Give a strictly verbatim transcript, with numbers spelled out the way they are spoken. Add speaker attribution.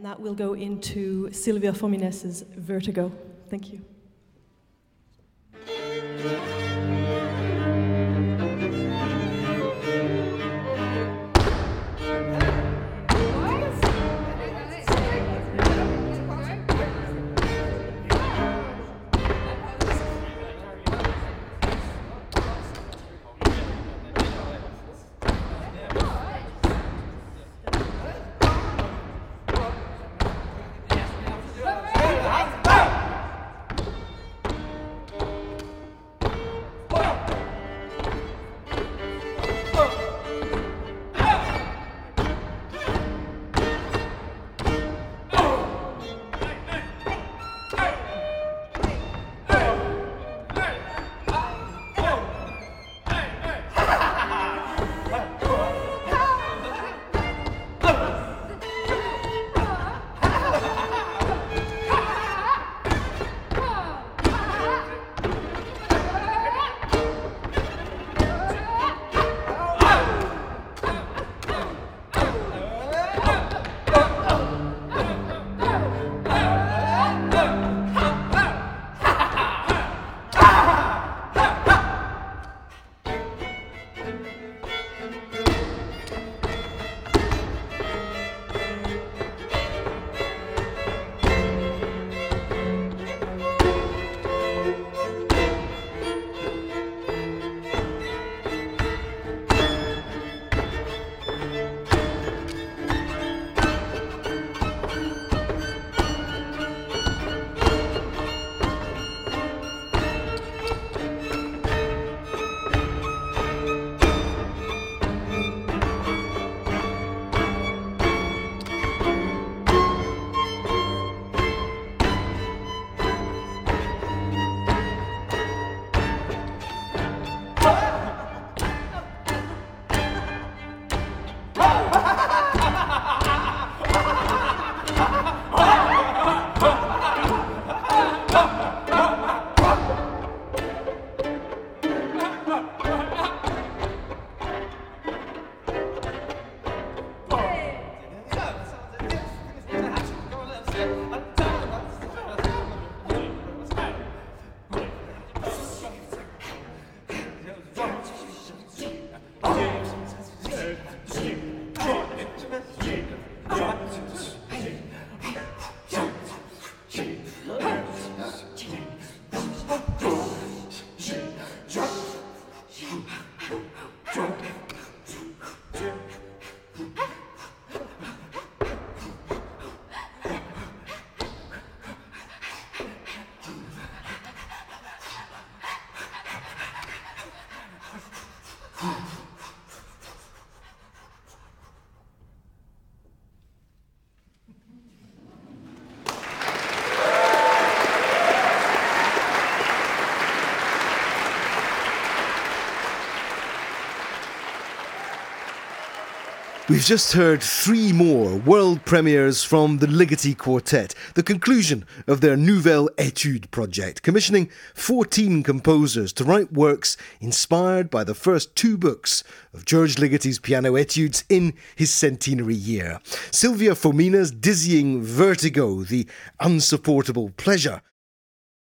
Speaker 1: and that will go into Silvia Fomines's Vertigo. Thank you.
Speaker 2: We've just heard three more world premieres from the Ligeti Quartet, the conclusion of their Nouvelle Etude project, commissioning fourteen composers to write works inspired by the first two books of George Ligeti's piano etudes in his centenary year. Silvia Fomines's dizzying Vertigo, the unsupportable pleasure,